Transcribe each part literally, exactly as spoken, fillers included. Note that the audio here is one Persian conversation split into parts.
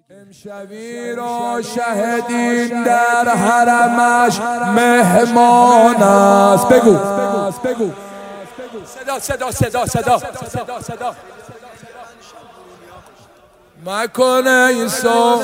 امشبی را شهدین در حرمش مهمان است. بگو بگو صدا صدا صدا صدا صدا صدا مکنه ایسا.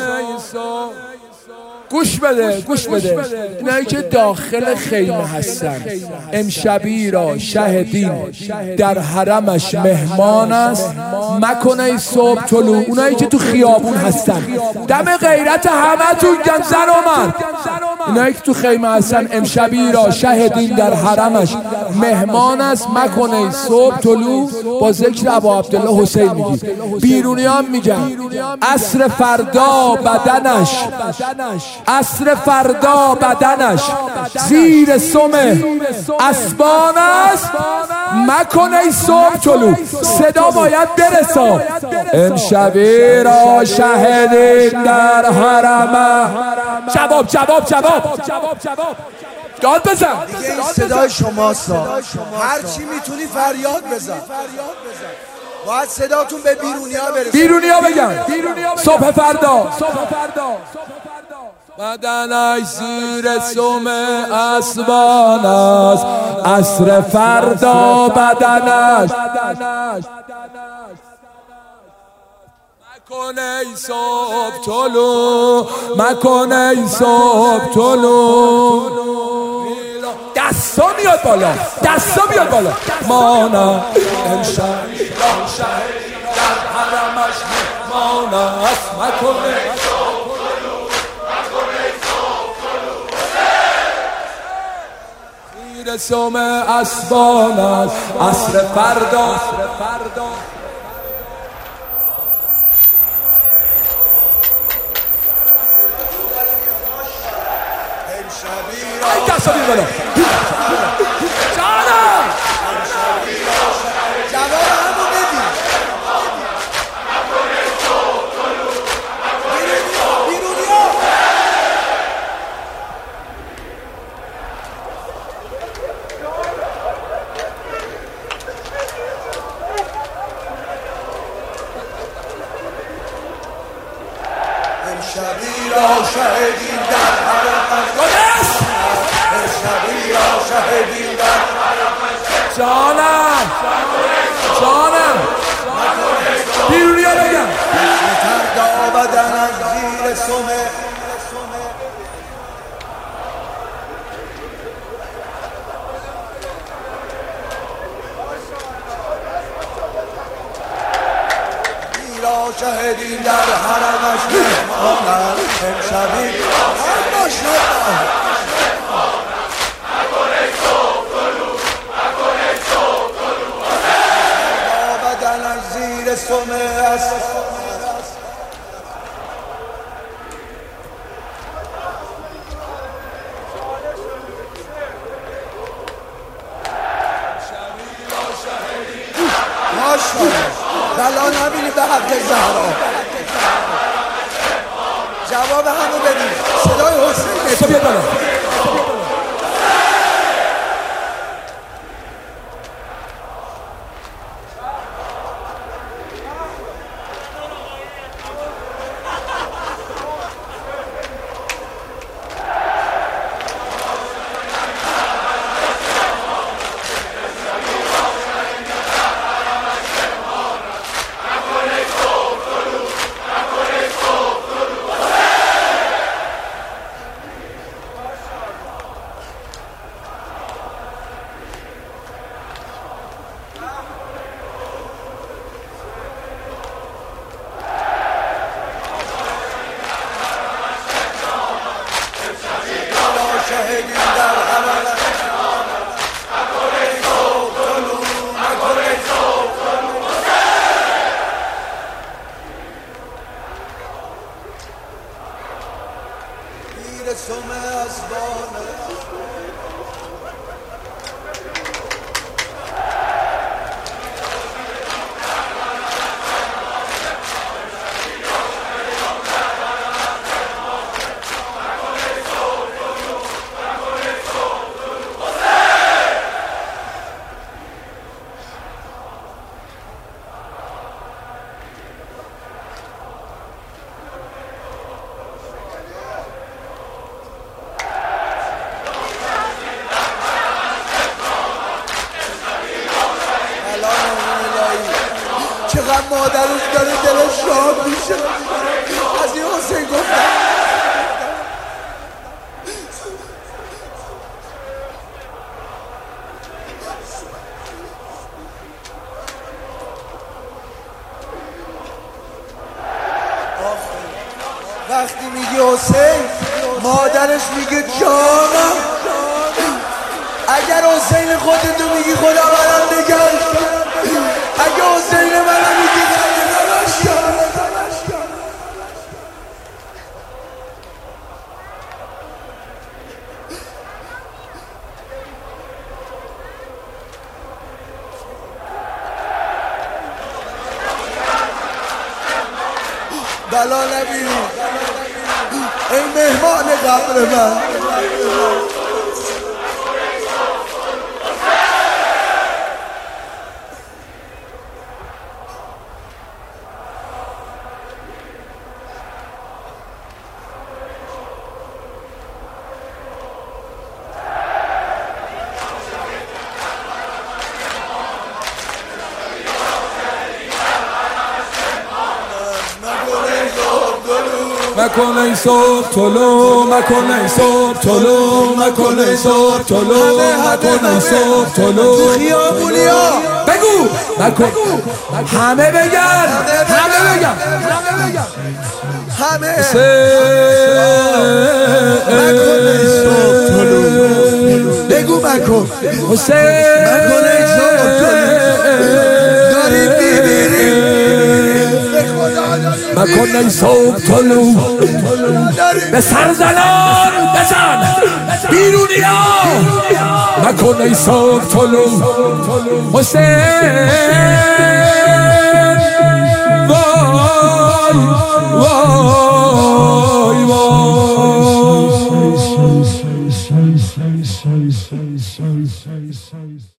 گوش بده گوش بده اینایی که داخل خیمه هستن، امشبی را شهدین در حرمش مهمان است مکنه صبح طلوع. اونایی که تو خیابون هستن دم غیرت همه تون گم زن و مرد، اینایی که تو خیمه هستن امشبی را شهدین در حرمش مهمان است مکنه صبح طلوع. با ذکر ابا عبدالله حسین میگی. بیرونیان میگن عصر فردا بدنش عصر فردا بدنش زیر سم اسبان است مکنه صبح طلوع. صدا باید برسا. امشبی را شهدین در حرمه. جواب جواب جواب جواب داد بزن. دیگه این صدای شماست. هر چی میتونی فریاد بزن. باید صداتون به بیرونیا برسه. بیرونیا بگن صبح فردا بدنش زیر سم اسبان است عصر فردا بدنش مکنه صبح طلوع مکنه صبح طلوع. دستا میاد بالا دستا میاد بالا. مانا امشب شهری در حرمش مانا است مکنه صبح طلوع مکنه صبح طلوع. زیر سم اسبان است عصر فردا. ای دستا بیاد بالا. جانم جواب همو بدی. بیرونیا امشبی را شهدین در حرمش امشبی را شهدین در حرمش. جانم جانم بیرونیا بگم فردا بدن از زیر سمه را شهدین در حرمش مهمانند امشبی هم باشد سمه است. ماشاءالله بلا نبینی به حق زهرا. جواب همو بدید. صدای حسین بیاد بالا. وقتی میگی حسین مادرش میگه جانم. اگر حسین خودتو میگی خدا منم نگهش کن، اگه حسین منم میگی نگهش کن. بلا نبینی ای مهمان قبر من. مکن ای صبح طلوع، مکن ای صبح طلوع، مکن ای صبح طلوع، مکن ای صبح طلوع. خیابونیا بگو مکن، همه بگن، همه بگن، همه بگن، همه مکن ای صبح طلوع. بگو مکن حسین، مکن ای صبح طلوع. داریم میبینیم مکن ای صبح طلوع. به سرزنان بزن بیرونیا، مکن ای صبح طلوع. حسین وای وای وای.